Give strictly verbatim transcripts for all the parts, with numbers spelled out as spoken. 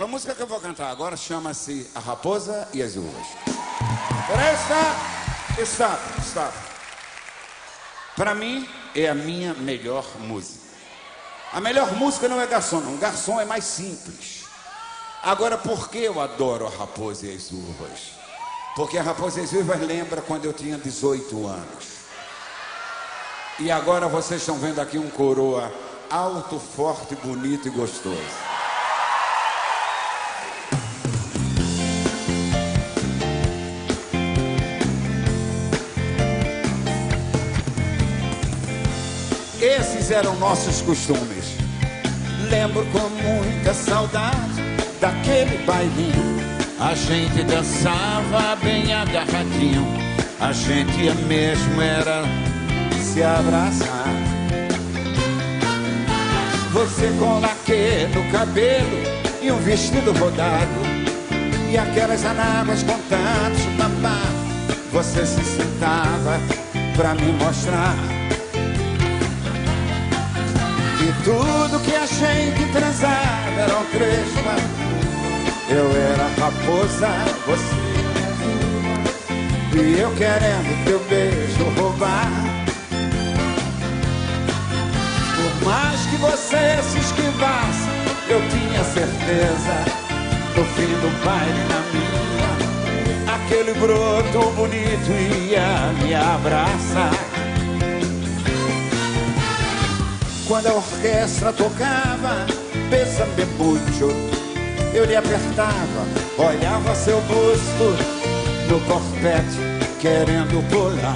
exemplo, a música que eu vou cantar agora chama-se A Raposa e as Uvas. Peraí, stop, stop, stop. Pra mim, é a minha melhor música. A melhor música não é garçom, não. Garçom é mais simples. Agora, por que eu adoro A Raposa e as Uvas? Porque A Raposa e as Uvas lembra quando eu tinha dezoito anos. E agora vocês estão vendo aqui um coroa alto, forte, bonito e gostoso. Esses eram nossos costumes. Lembro com muita saudade daquele bailinho. A gente dançava bem agarradinho. A gente ia mesmo era se abraçar. Você com laque no cabelo e um vestido rodado, e aquelas anáguas com tantos babá. Você se sentava pra me mostrar. E tudo que a gente transava era um crespa. Eu era raposa, você e eu querendo teu beijo roubar. Por mais que você se esquivasse, eu tinha certeza, no fim do baile na minha, aquele broto bonito ia me abraçar. Quando a orquestra tocava Bésame Mucho, eu lhe apertava, olhava seu busto no corpete, querendo pular.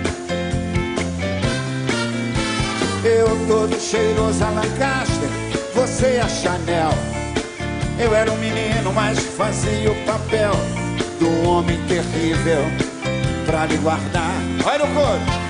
Eu todo cheiroso a Lancaster, você a Chanel. Eu era um menino, mas fazia o papel do homem terrível pra lhe guardar. Olha no coro.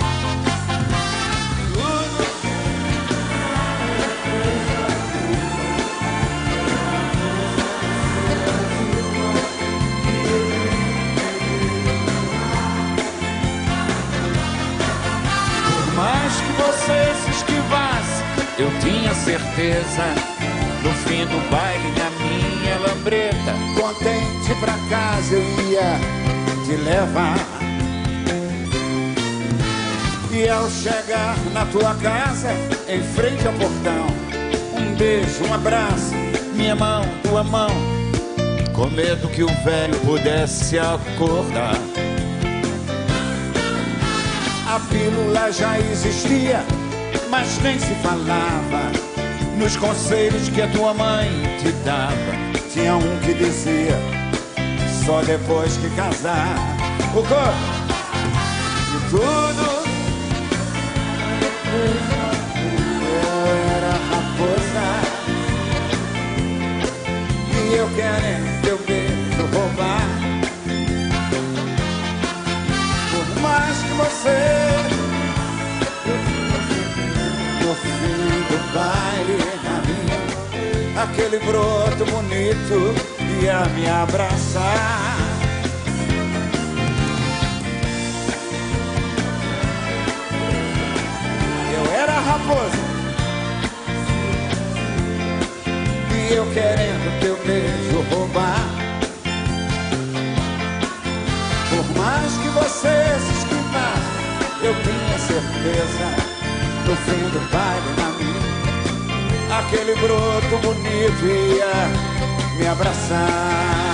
Você se esquivasse, eu tinha certeza, no fim do baile na minha lambreta, contente pra casa eu ia te levar. E ao chegar na tua casa, em frente ao portão, um beijo, um abraço, minha mão, tua mão, com medo que o velho pudesse acordar. A pílula já existia, mas nem se falava. Nos conselhos que a tua mãe te dava, tinha um que dizia, só depois que casar. O coro e tudo. Eu era raposa e eu querendo teu beijo roubar. Por mais que você no fim do baile na minha, aquele broto bonito ia me abraçar. Eu era raposa e eu querendo teu beijo roubar. Por mais que você se esquivasse, eu tinha certeza, no fim do baile na minha, aquele broto bonito ia me abraçar.